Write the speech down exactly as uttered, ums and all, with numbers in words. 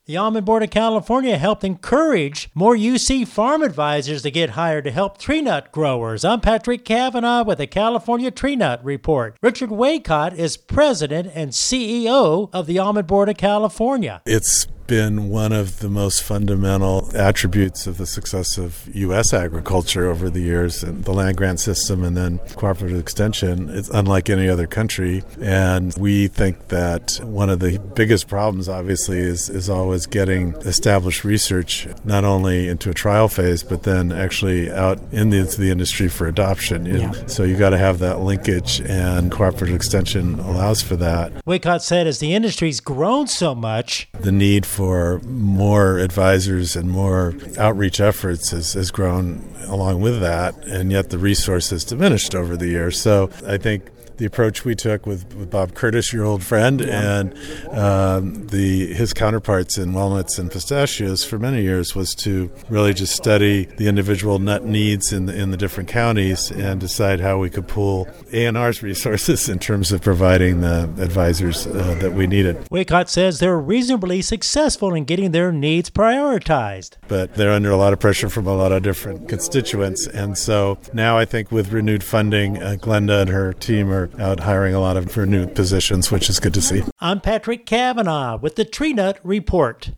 The Almond Board of California helped encourage more U C farm advisors to get hired to help tree nut growers. I'm Patrick Cavanaugh with the California Tree Nut Report. Richard Waycott is president and C E O of the Almond Board of California. It's been one of the most fundamental attributes of the success of U S agriculture over the years, and the land grant system and then cooperative extension. It's unlike any other country, and we think that one of the biggest problems obviously is, is always getting established research not only into a trial phase but then actually out in the, into the industry for adoption. Yeah. So you got to have that linkage, and cooperative extension allows for that. Waycott said as the industry's grown so much, the need for for more advisors and more outreach efforts has, has grown along with that, and yet the resource has diminished over the years. So I think the approach we took with, with Bob Curtis, your old friend, and um, the his counterparts in walnuts and pistachios for many years was to really just study the individual nut needs in the, in the different counties and decide how we could pool A and R's resources in terms of providing the advisors uh, that we needed. Waycott says they're reasonably successful in getting their needs prioritized. But they're under a lot of pressure from a lot of different constituents, and so now I think with renewed funding, uh, Glenda and her team are out hiring a lot of new positions, which is good to see. I'm Patrick Cavanaugh with the Tree Nut Report.